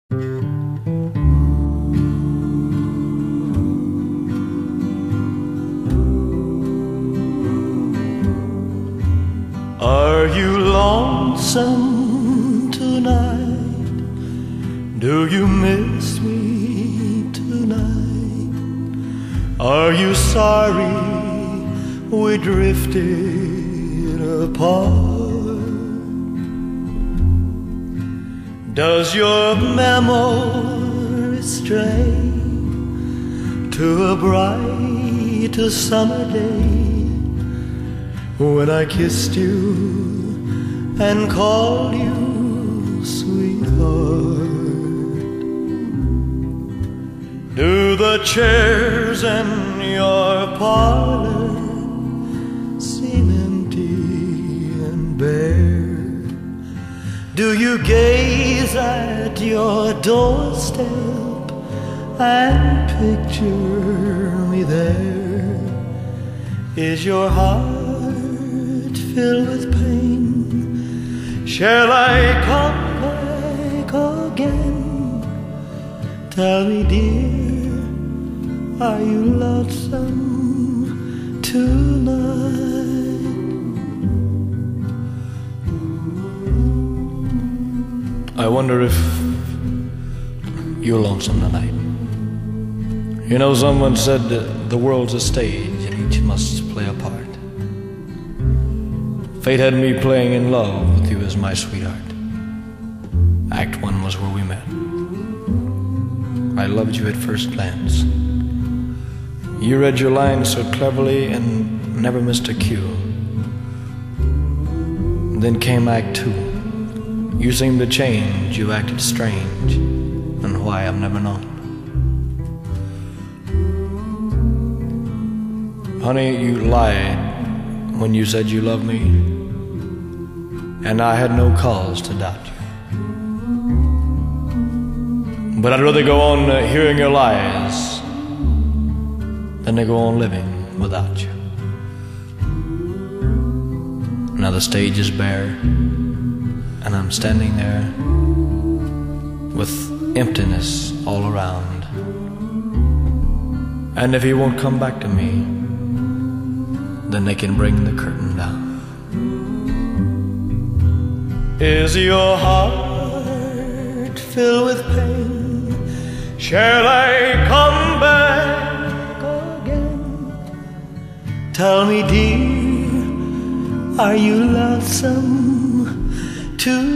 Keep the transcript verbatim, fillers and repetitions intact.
Are you lonesome tonight? Do you miss me tonight? Are you sorry we drifted apart? Does your memory stray to a bright summer day when I kissed you and called you sweetheart? Do the chairs in your parlor seem empty and bare? Do you gaze at your doorstep and picture me there? Is your heart filled with pain? Shall I come back again? Tell me, dear, are you lonesome tonight? I wonder if you're lonesome tonight. You know, someone said that the world's a stage and each must play a part. Fate had me playing in love with you as my sweetheart. Act one was where we met. I loved you at first glance. You read your lines so cleverly and never missed a cue. Then came act two. You seemed to change, you acted strange, and why I've never known. Honey, you lied when you said you loved me, and I had no cause to doubt you. But I'd rather go on uh, hearing your lies than to go on living without you. Now the stage is bare, and I'm standing there with emptiness all around. And if he won't come back to me, then they can bring the curtain down. Is your heart filled with pain? Shall I come back again? Tell me, dear, are you lonesome tonight?